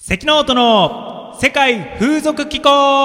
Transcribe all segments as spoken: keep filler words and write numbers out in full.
関ノートの世界風俗機構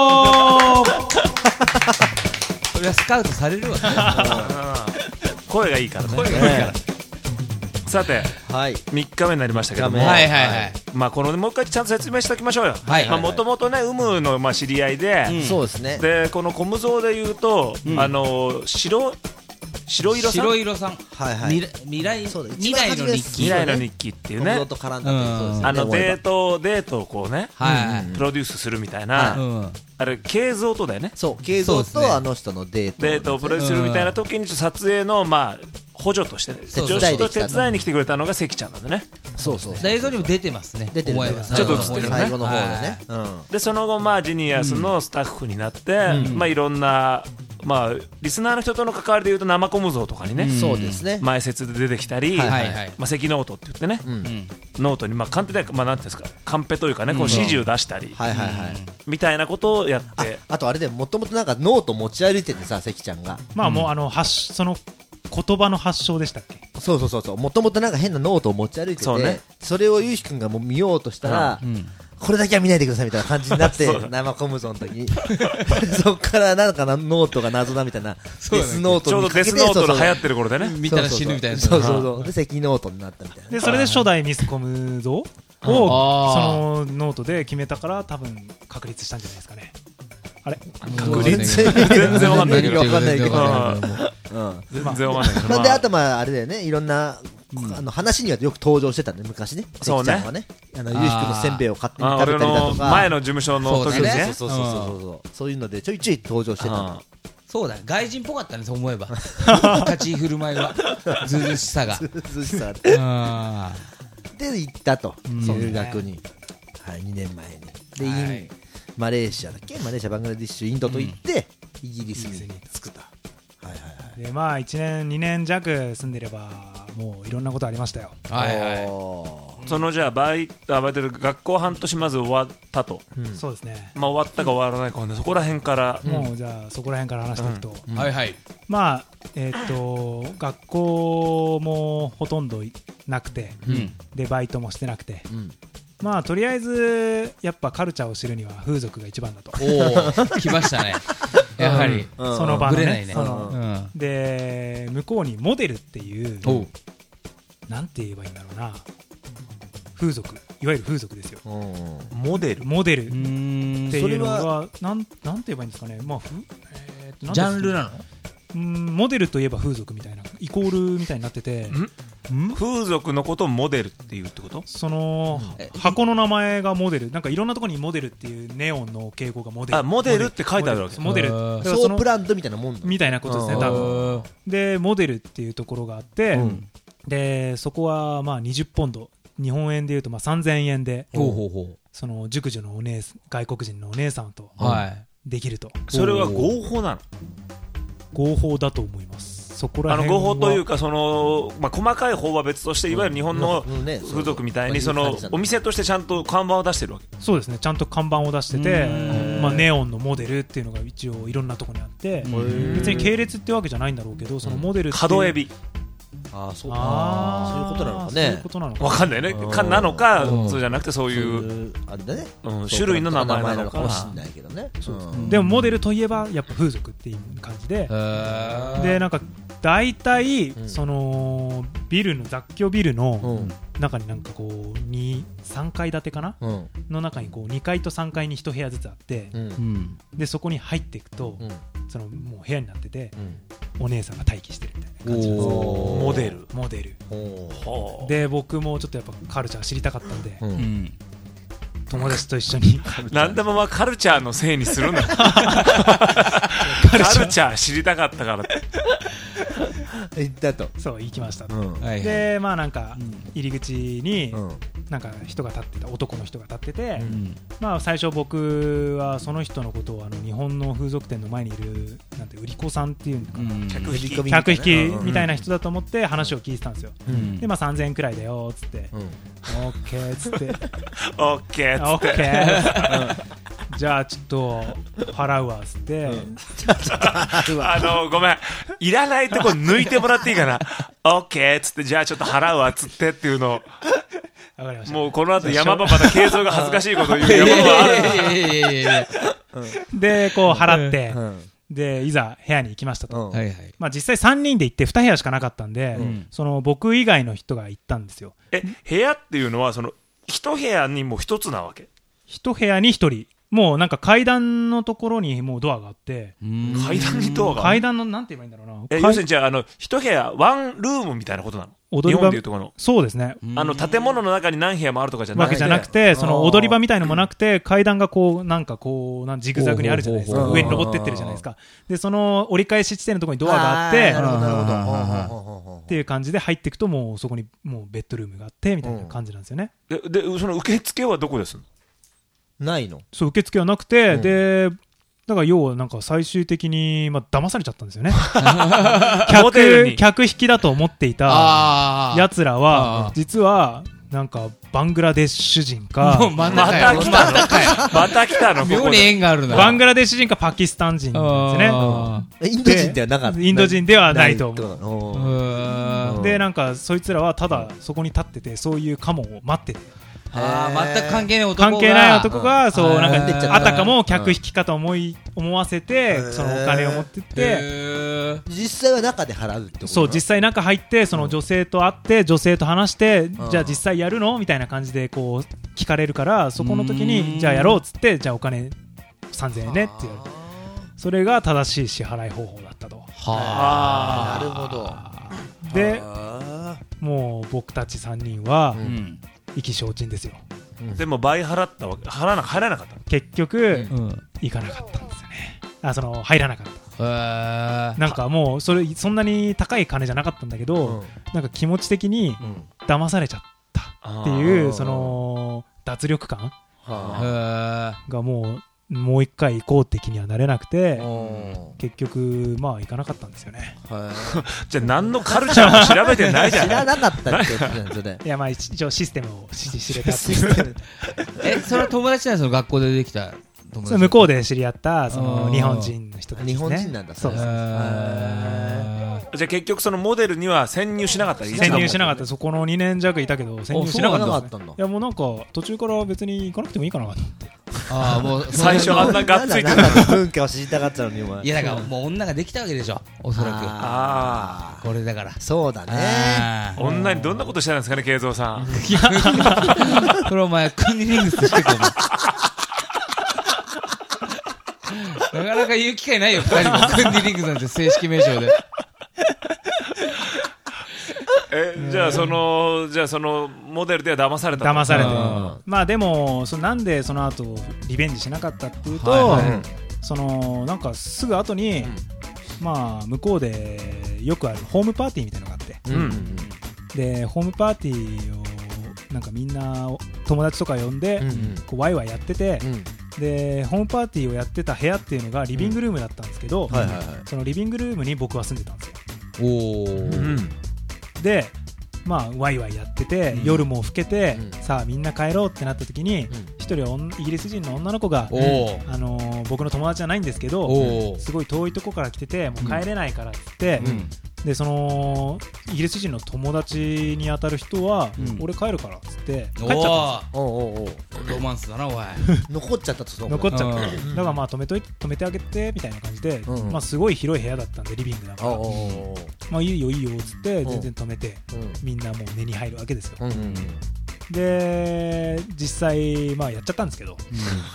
それはスカウトされるわね声がいいからね。 声がいいから、ね、 さて、はい、みっかめになりましたけども、 はいはいはい、 まあ、このもう一回ちゃんと説明しておきましょうよ。もともとね、ウムのまあ知り合いで、うん、そうですね。でこのコムゾーで言うと、うん、あの白白色さん、 白色さん、はいはい、未来未来の日記、 未来の日記っていうね、 と絡んだという、 あのデートデートをこうね、はい、プロデュースするみたいな、はい、うん、あれ慶三とだよね。 そう、慶三とあの人のデート、 デートをプロデュースするみたいな時に撮影のまあ補助として、ね、助手と手伝いに来てくれたのが関ちゃんなんでね。 そうそう。 映像にも出てますね。 出てる。 ちょっと映ってるね。 最後の方でね。 うん、でその後まあジニアスのスタッフになって、うん、まあいろんなまあリスナーの人との関わりでいうと生コム像とかにね、 そうですね。 前説で出てきたり、はいはいはい、まあ関ノートって言ってね、うん、ノートにまあカンペでまあなんていうんですか、カンペというかね、こう指示を出したり、はいはいはい、みたいなことをやって、 あ, あとあれでもともとなんかノート持ち歩いててさ、関ちゃんが、 まあもうあの発その言葉の発祥でしたっけ。 そうそうそうそう、もともとなんか変なノートを持ち歩いてて、 そ, う、ね、それをゆうひくんがもう見ようとしたら、うん、これだけは見ないでくださいみたいな感じになって生コムゾの時にそっからなんかノートが謎だみたいな、デスノートにかけて、 ちょうどデスノートの流行ってる頃でね、 見たら死ぬみたいな、 そうそうそう、で関ノートになったみたいな。 でそれで初代ミスコムゾをそのノートで決めたから多分確立したんじゃないですかね。あれ確立全然わかんないけど、 わかんないけど、 全然わかんないけど、 なんであとまああれだよね、いろんなあの話にはよく登場してたんで、昔ね、 そうね、 あのゆうひくんのせんべいを勝手に食べたりだとか、 前の事務所の時にね、 そうそうそうそう、そういうのでちょいちょい登場してた。 そうだ、外人っぽかったね、そう思えば立ち居振る舞いはずうずしさがずうずしさで行ったと、留学に、はい、にねんまえにで、マレーシアだっけ、マレーシア、バングラディッシュ、インドと行って、イギリスに着くと。はいはいはい。 でまあいちねんにねん弱住んでればもういろんなことありましたよ。 はいはい。 そのじゃあバイトバイトで学校半年まず終わったと、 うん、そうですね。 まあ終わったか終わらないか、そこら辺から、 うん、もうじゃあそこら辺から話していくと、 うん、はいはい。 まあえー、っと学校もほとんどなくて、うん、でバイトもしてなくて。うん、まあとりあえずやっぱカルチャーを知るには風俗が一番だと。 おお、来ましたね。やはり、 うん、その場のね, ね, ねその、うん、で向こうにモデルっていうなんて言えばいいんだろうな、風俗、いわゆる風俗ですよ。 モデルモデルっていうのはなんなんて言えばいいんですかね。まあ、 えー、ジャンルなの？ うんモデルといえば風俗みたいなイコールみたいになってて、 ん風俗のことをモデルっていうってこと？ その箱の名前がモデル、なんかいろんなところにモデルっていうネオンの敬語がモデル、 あモデルって書いてあるわけ。 モデル、 ソープランドみたいなもんみたいなことですね多分。でモデルっていうところがあって、うん、でそこはまあにじゅっポンド、日本円でいうとまあさんぜんえんで、 ほうほうほう、 その熟女のお姉外国人のお姉さんとできると、はい、 それは合法なの？ 合法だと思います。そこらあの合法というか、その、まあ、細かい法は別として、いわゆる日本の風俗みたいにそのお店としてちゃんと看板を出してるわけ。 そうですね、ちゃんと看板を出してて、まあ、ネオンのモデルっていうのが一応いろんなところにあって、別に系列ってわけじゃないんだろうけど、そのモデルっていう角エビ、 あそうあそういうことなのかね。そういうことなのか分かんないね。かなのか、うん、そうじゃなくてそういうあれだね、うん、種類の名前なのかもしれないけどね。 でもモデルといえばやっぱ風俗っていう感じで、でなんか大体、うん、そのビルの雑居ビルの中になんかこうにさんかい建てかな、うん、の中にこうにかいとさんかいにいち部屋ずつあって、うん、でそこに入っていくと、うん、そのもう部屋になってて、うん、お姉さんが待機してるみたいな感じなんですよ。 モデルモデルで、僕もちょっとやっぱカルチャー知りたかったんで、うん、友達と一緒に何でもまあカルチャーのせいにするんだカルチャー知りたかったからって行ったと。 そう行きましたと、うん、でまあなんか入り口になんか人が立ってた、男の人が立ってて、うん、まあ最初僕はその人のことをあの日本の風俗店の前にいるなんて売り子さんっていうのかな、うん、客引き客引きみたいな人だと思って話を聞いてたんですよ、うん、でまあさんぜんえんくらいだよっつって、うん、オッケーっつってオッケーっつってオッケーじゃあちょっと払うわっつって、うん、 あのごめん、いらないとこ抜いてもらっていいかなオッケーっつって、じゃあちょっと払うわっつってっていうのわかりました。 もうこの後山場また継続が恥ずかしいことを言う山場はある。で、こう払って、で、いざ部屋に行きましたと。まあ実際さんにんで行ってに部屋しかなかったんで、その僕以外の人が行ったんですよ。 え、部屋っていうのはその一部屋にも一つなわけ？ 一部屋に一人。もうなんか階段のところにもうドアがあって、 階段にドアが階段のなんて言えばいいんだろうな。 え、要するにじゃあ、あの、一部屋、ワンルームみたいなことなの？踊り場日本でいうところの。 そうですね。 あの、建物の中に何部屋もあるとかじゃなくて。 わけじゃなくて、その踊り場みたいのもなくて、階段がこう、なんかこう、なんジグザグにあるじゃないですか。上に登ってってるじゃないですか。で、その折り返し地点のところにドアがあって、なるほど、なるほど。っていう感じで入っていくと、もうそこにもうベッドルームがあって、みたいな感じなんですよね。 で、でその受付はどこです？ ないの？ そう、受付はなくて、で、だから要はなんか最終的にまあ騙されちゃったんですよね。客客引きだと思っていたやつらは実はなんかバングラデシュ人かまた来たのまた来たの妙に縁があるな。 バングラデシュ人かパキスタン人なんですね。 インド人ではなかった。 インド人ではないと思う。でなんかそいつらはただそこに立っててそういうカモを待ってて。 ああ、全く関係ない男が関係ない男が、そう、なんか、あたかも客引きかと思い、思わせて、そのお金を持ってって、 実際は中で払うってこと？ そう、実際中入って、その女性と会って、女性と話して、じゃあ実際やるのみたいな感じで、こう、聞かれるから、そこの時に、じゃあやろうっつって、じゃあお金さんぜんえんねって言われて、それが正しい支払い方法だったと。 はあ、なるほど。 で、もう僕たちさんにんは、意気消沈ですよ。 でも倍払ったわけ、払わな入らなかったの？ 結局、行かなかったんですよね。あ、その入らなかった。なんかもうそれそんなに高い金じゃなかったんだけど、なんか気持ち的に騙されちゃったっていうその脱力感がもうもう一回行こうって気にはなれなくて、結局まあ行かなかったんですよね。 じゃあ何のカルチャーも調べてないじゃん。 知らなかったってことなんですよね。 いやまあ一応システムを知れたっていうえ、それは友達なんですよ、学校でできた友達？ 向こうで知り合ったその日本人の人たちですね。 日本人なんだ。 そうです。 じゃあ結局そのモデルには潜入しなかった？ 潜入しなかった。そこのにねん弱いたけど潜入しなかったですね。いやもうなんか途中から別に行かなくてもいいかなと思って。 ああ、もう最初あんながっついてた文化を知りたかったのにお前。 いやだからもう女ができたわけでしょ、おそらく。ああ、これだからそうだね。 女にどんなことしたんですかね、慶三さん。 それお前クンニリングスしてこなかなか言う機会ないよ、ふたりもクンニリングスなんて正式名称で。 え、じゃあそのじゃあそのモデルでは騙された。 騙されて、まあでもそなんでその後リベンジしなかったっていうと、はいはい、そのなんかすぐ後に、うん、まあ向こうでよくあるホームパーティーみたいなのがあって、うん、でホームパーティーをなんかみんな友達とか呼んで、うんうん、こうワイワイやってて、うん、でホームパーティーをやってた部屋っていうのがリビングルームだったんですけど、うん、はいはいはい、そのリビングルームに僕は住んでたんですよ。おー、うん、でまあワイワイやってて、うん、夜も更けて、うん、さあみんな帰ろうってなった時に一、うん、人イギリス人の女の子が、あのー、僕の友達じゃないんですけどすごい遠いとこから来ててもう帰れないからっつって、うん、でそのイギリス人の友達に当たる人は、うん、俺帰るからっつって帰っちゃったんですよ。おうおうおうロマンスだなおい残っちゃったと残っちゃった、うん、だからまあ止めとい止めてあげてみたいな感じで、うん、まあすごい広い部屋だったんでリビングだから、うん、まあいいよいいよっつって全然止めて、うん、みんなもう寝に入るわけですよ、うんうん、で実際まあやっちゃったんですけど、うん、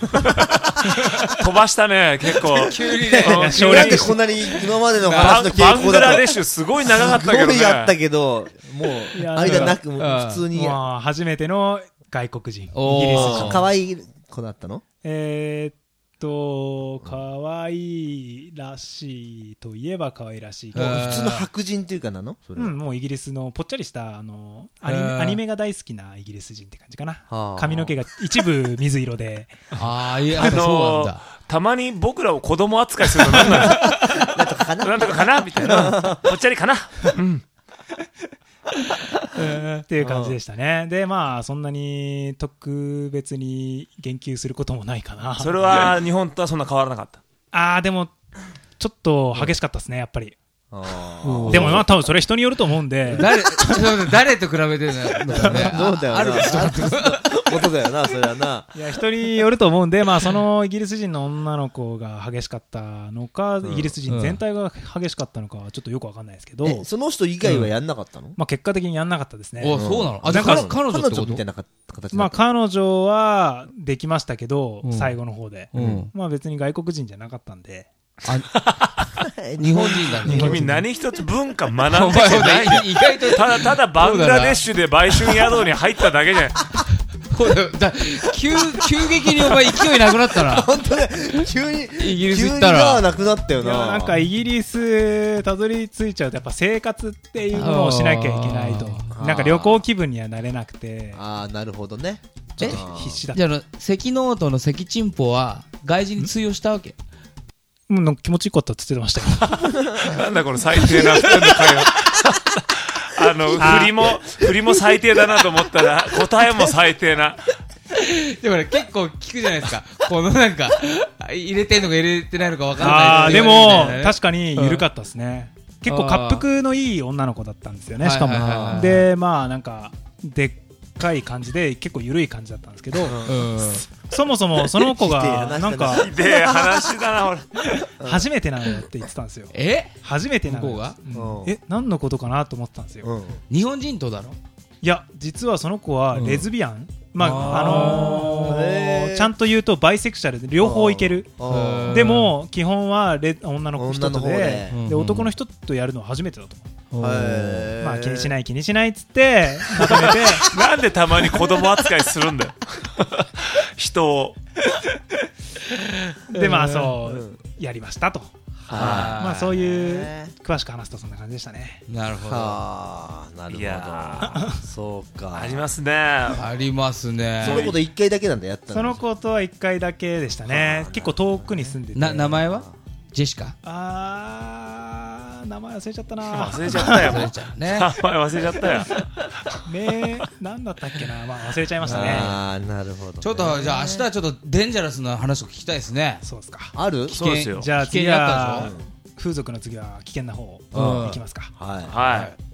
飛ばしたね結構急にねなんでこんなに今までの話の傾向だとバングラデシュすごい長かったけどねすごいやったけどもう間なく普通に、 まあ、初めての外国人イギリス人可愛い子だったの？ えー、っと可愛いらしいといえば可愛らしい、 普通の白人っていうかなの？それうん、もうイギリスのぽっちゃりしたあのアニメ、アニメが大好きなイギリス人って感じかな。髪の毛が一部水色であーいや、あのー、そうなんだ。 たまに僕らを子供扱いするのなんなんですかなんとかかななんとかかなみたいなぽっちゃりかなうんっていう感じでしたね。でまあそんなに特別に言及することもないかな。 それは日本とはそんな変わらなかった？ ああでもちょっと激しかったですねやっぱり。 でもまあ多分それ人によると思うんで誰誰と比べてるのかねそうだよなあることだよなそれはな。 いや人によると思うんでまあそのイギリス人の女の子が激しかったのか、うん、イギリス人全体が激しかったのかはちょっとよくわかんないですけど、 えその人以外はやんなかったの？ うん、まあ結果的にやんなかったですね。 おそうなの？あ、じゃあ彼女ってこと？ みたいな形。 まあ彼女はできましたけど、うん、最後の方で、 うん、 まあ別に外国人じゃなかったんで。 あ日本人だね。 君何一つ文化学んでてないじゃん。 意外とただただバングラデシュで売春宿に入っただけじゃん。 だ急急激にお前勢いなくなったな。 本当ね。急にイギリス行ったら急になくなったよな。 なんかイギリスたどり着いちゃうとやっぱ生活っていうのをしなきゃいけないと。なんか旅行気分にはなれなくて。 ああなるほどね。 ちょっと必死だった。 じゃあ関ノートの関チンポは外人に通用したわけ？ うん、なんか気持ちよかったって言ってましたよ。 なんだこの最低な普通の会話。あの振りも振りも最低だなと思ったら答えも最低な。 でもね結構聞くじゃないですか。このなんか入れてんのか入れてないのか分かんない。 あーでも確かに緩かったですね。結構滑腹のいい女の子だったんですよね。しかもでまあなんかでっかい感じで結構緩い感じだったんですけど、うん、そもそもその子がなんかひでえ話だな俺。 初めてなのよって言ってたんですよ。 え初めてなのよ。 向こうが、うん、え何のことかなと思ってたんですよ、うん、 日本人とだろ。 いや実はその子はレズビアン、うん、まああのー、ちゃんと言うとバイセクシャルで両方いける。でも基本はレ女の人と で, で, で男の人とやるのは初めてだと思う。まあ気にしない気にしないっつってまとめてなんでたまに子供扱いするんだよ人を。 でまあそう、うん、やりましたと。まあそういう詳しく話すとそんな感じでしたね。 なるほど。 はあなるほど。いやそうかありますね。 ありますね。 その子と一回だけなんだやったの。 その子とは一回だけでしたね。結構遠くに住んでて。 な名前はジェシカ。 あー名前忘れちゃったな。 忘れちゃったよ。 忘れちゃうね。 名前忘れちゃったよ。 ねなんだったっけな。まあ忘れちゃいましたね。 あーなるほど、ね。 ちょっとじゃあ明日はちょっとデンジャラスな話を聞きたいですね。 そうですか。 ある？ 危険。 じゃあ次は風俗の次は危険な方行きますか。 はい。 はい。